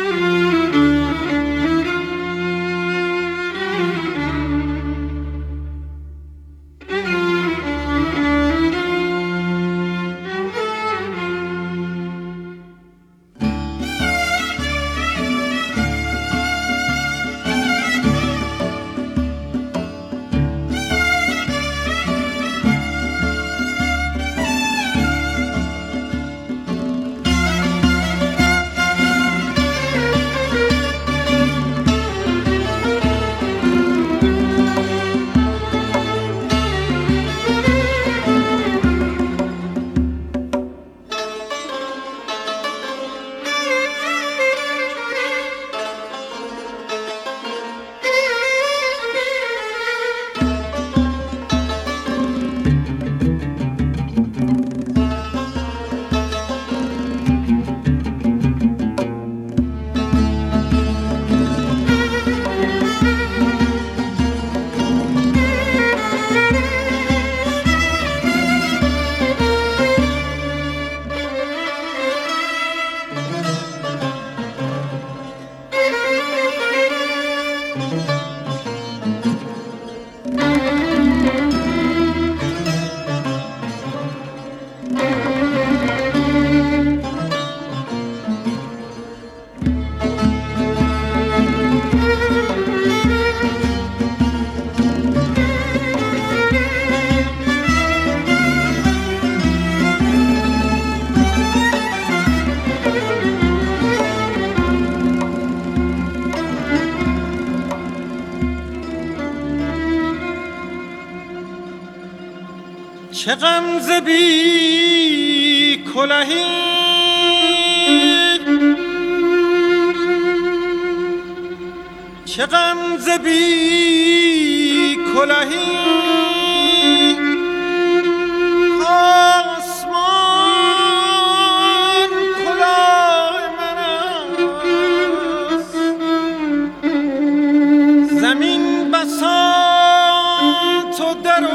چه غمزه بی کلهی چه غمزه بی کلهی آسمان کلاه من است زمین بساط و در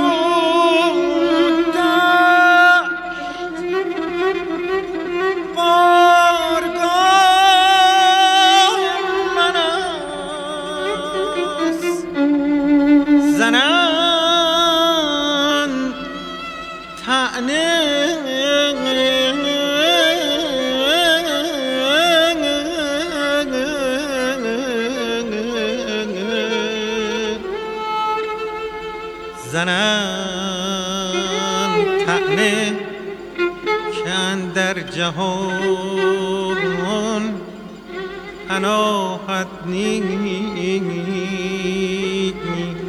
زنن طعنه که اندر جهان پناهت نیست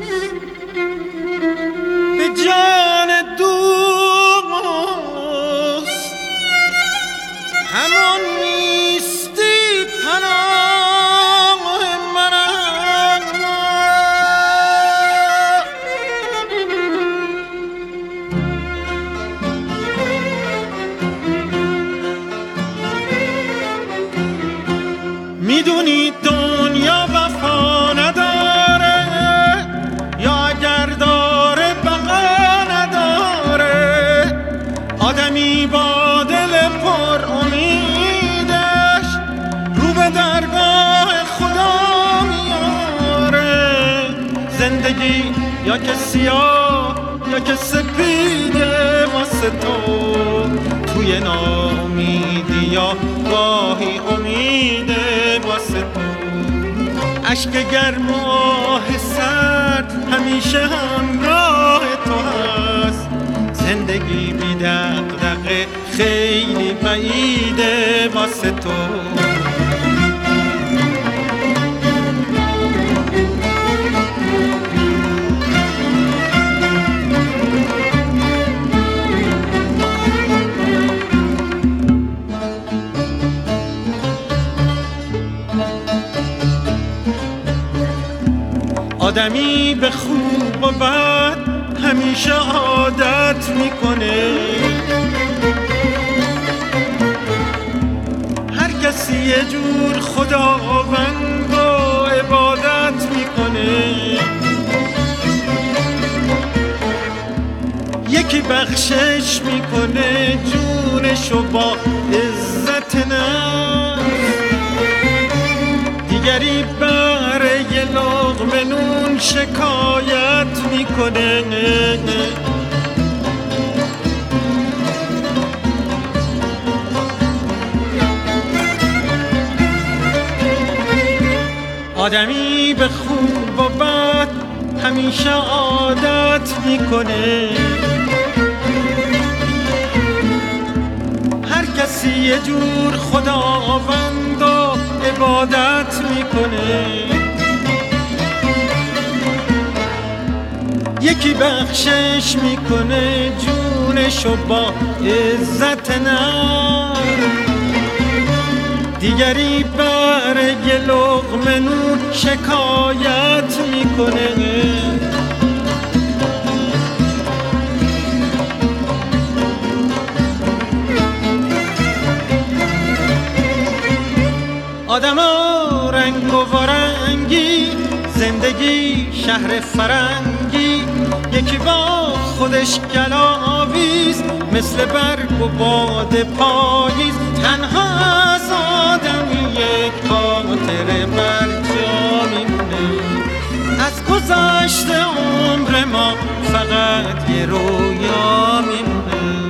به جان دوست همان نیستی پناه من میدونی دنیا وفا نداره یا اگر داره بقا نداره آدمی با دل پر امیدش رو به درگاه خدا میاره زندگی یا که سیاه یا که سپیده واسه تو توی ناامیدی یا گاهی امیده واسه تو اشک گرم و آه سرد همیشه همراه تو هست زندگی بی دغدغه خیلی بعیده واسه تو آدمی به خوب و بد همیشه عادت میکنه هر کسی یه جور خداوند و عبادت میکنه یکی بخشش میکنه جونشو با عزت نفس شکایت میکنه. آدمی به خوب و بد همیشه عادت میکنه. هر کسی یه جور خداوند و عبادت میکنه. یکی بخشش میکنه جونشو با عزت نه، دیگری برای لقمه نون شکایت میکنه. آدما رنگ و وارنگی، زندگی شهر فرنگی، یکی با خودش گلاویز مثل برگ و باد پاییز. تنها از آدمی یک خاطره بر جا میمونه، از گذشته عمر ما فقط یه رویا میمونه.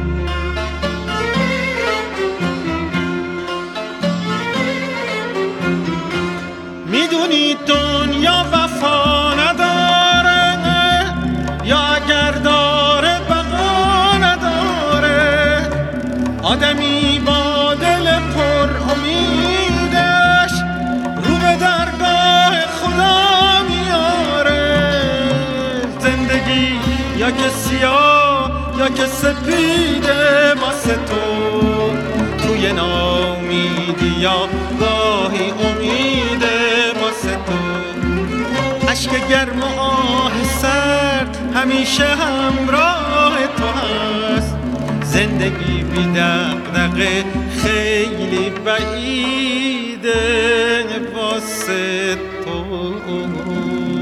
میدونی دنیا وفا نداره، یا اگر داره بقا نداره. آدمی با دل پر امیدش رو به درگاه خدا میاره. زندگی یا که سیاه یا که سپیده واسه تو، توی ناامیدی یا گاهی امیده واسه تو. عشق گرم و آه سرد همیشه همراه تو هست. زندگی بی دغدغه خیلی بعیده واسه تو.